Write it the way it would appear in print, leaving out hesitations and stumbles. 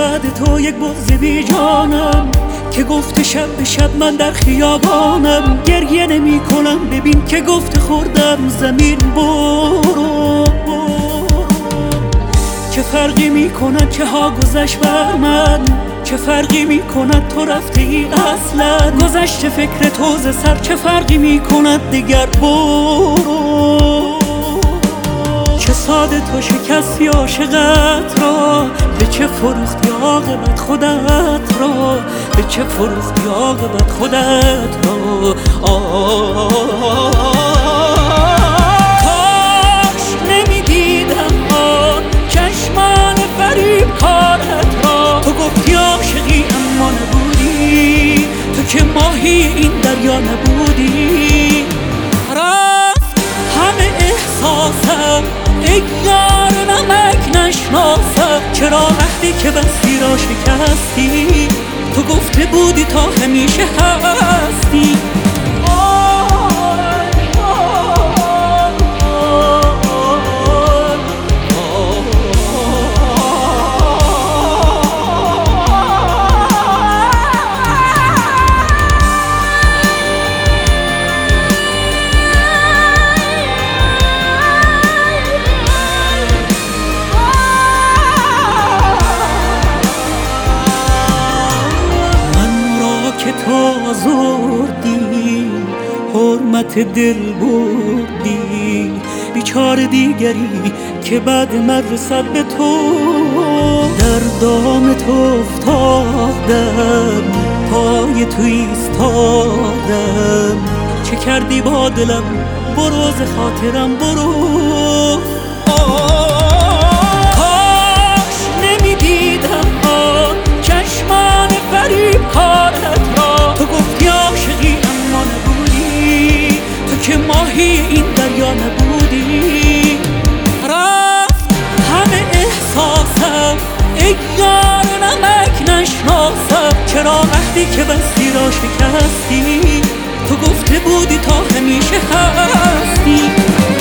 بعد تو یک بغض بی جانم که گفته شب به شب من در خیابانم. گریه نمی کنم ببین که گفته خوردم زمین برو. چه فرقی می کند چه ها گذشت بر من، چه فرقی می کند تو رفته ای اصلا. گذشت فکر تو ز سر چه فرقی می کند دیگر برو. چه ساده تو شکستی عاشقت را، به چه فروختی عاقبت خودت را، به چه فروختی عاقبت خودت را. کاش نمیدیدم آن چشمان فریب کارت را. تو گفتی عاشقی اما نبودی، تو که ماهی این دریا نبودی. رفت همه احساسم ای یار نمک نشناسم. چرا وقتی که بستی را شکستی، تو گفته بودی تا همیشه هستی. که تو آزردی حرمت دل بردی، بیچاره دیگری که بعد من رسد به تو. در دام تو افتادم پای تو ایستادم. چه کردی با دلم برو ز خاطرم برو. کاش نمیدیدم آن چشمان فریب کارت را. تو گفتی عاشقی اما نبودی، تو که ماهی این دریا نبودی. رفت همه احساسم ای یار نمک نشناسم. چرا وقتی که بستی را شکستی، تو گفته بودی تا همیشه هستی.